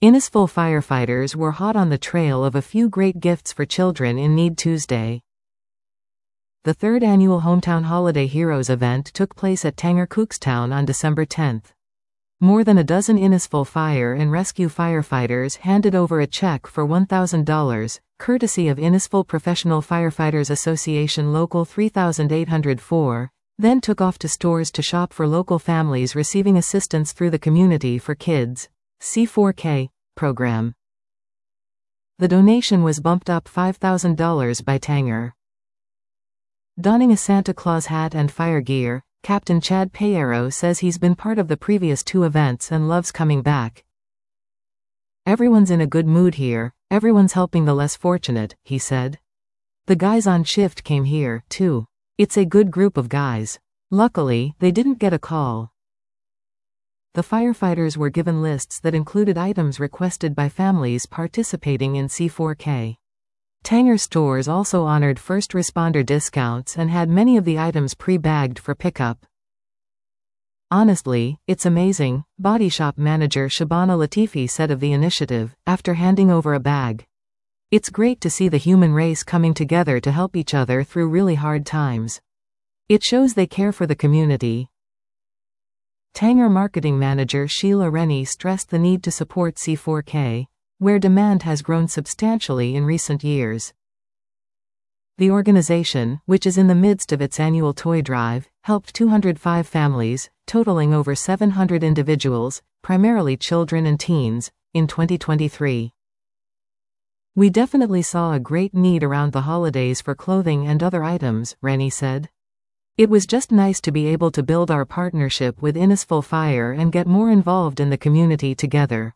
Innisfil firefighters were hot on the trail of a few great gifts for children in need Tuesday. The third annual Hometown Holiday Heroes event took place at Tanger Cookstown on December 10. More than a dozen Innisfil fire and rescue firefighters handed over a check for $1,000, courtesy of Innisfil Professional Firefighters Association Local 3804, then took off to stores to shop for local families receiving assistance through the Community for Kids C4K program. The donation was bumped up $5,000 by Tanger. Donning a Santa Claus hat and fire gear, Captain Chad Payero says he's been part of the previous two events and loves coming back. "Everyone's in a good mood here, everyone's helping the less fortunate," he said. "The guys on shift came here, too. It's a good group of guys. Luckily, they didn't get a call." The firefighters were given lists that included items requested by families participating in C4K. Tanger stores also honored first responder discounts and had many of the items pre-bagged for pickup. "Honestly, it's amazing," Body Shop manager Shabana Latifi said of the initiative, after handing over a bag. "It's great to see the human race coming together to help each other through really hard times. It shows they care for the community." Tanger marketing manager Sheila Rennie stressed the need to support C4K, where demand has grown substantially in recent years. The organization, which is in the midst of its annual toy drive, helped 205 families, totaling over 700 individuals, primarily children and teens, in 2023. "We definitely saw a great need around the holidays for clothing and other items," Rennie said. "It was just nice to be able to build our partnership with Innisfil Fire and get more involved in the community together."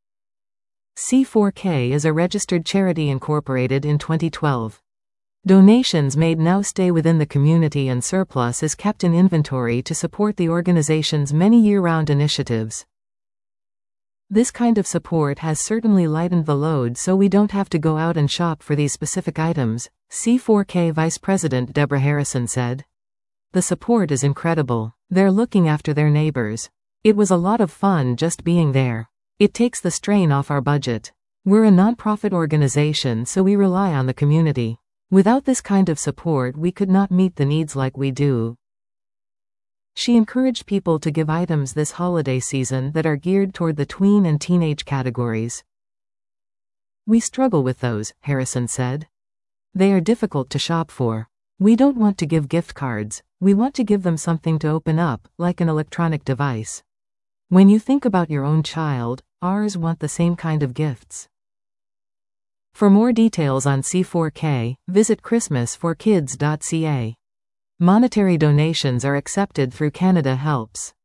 C4K is a registered charity incorporated in 2012. Donations made now stay within the community and surplus is kept in inventory to support the organization's many year-round initiatives. "This kind of support has certainly lightened the load so we don't have to go out and shop for these specific items," C4K Vice President Deborah Harrison said. "The support is incredible. They're looking after their neighbors. It was a lot of fun just being there. It takes the strain off our budget. We're a nonprofit organization, so we rely on the community. Without this kind of support, we could not meet the needs like we do." She encouraged people to give items this holiday season that are geared toward the tween and teenage categories. "We struggle with those," Harrison said. "They are difficult to shop for. We don't want to give gift cards, we want to give them something to open up, like an electronic device. When you think about your own child, ours want the same kind of gifts." For more details on C4K, visit christmasforkids.ca. Monetary donations are accepted through Canada Helps.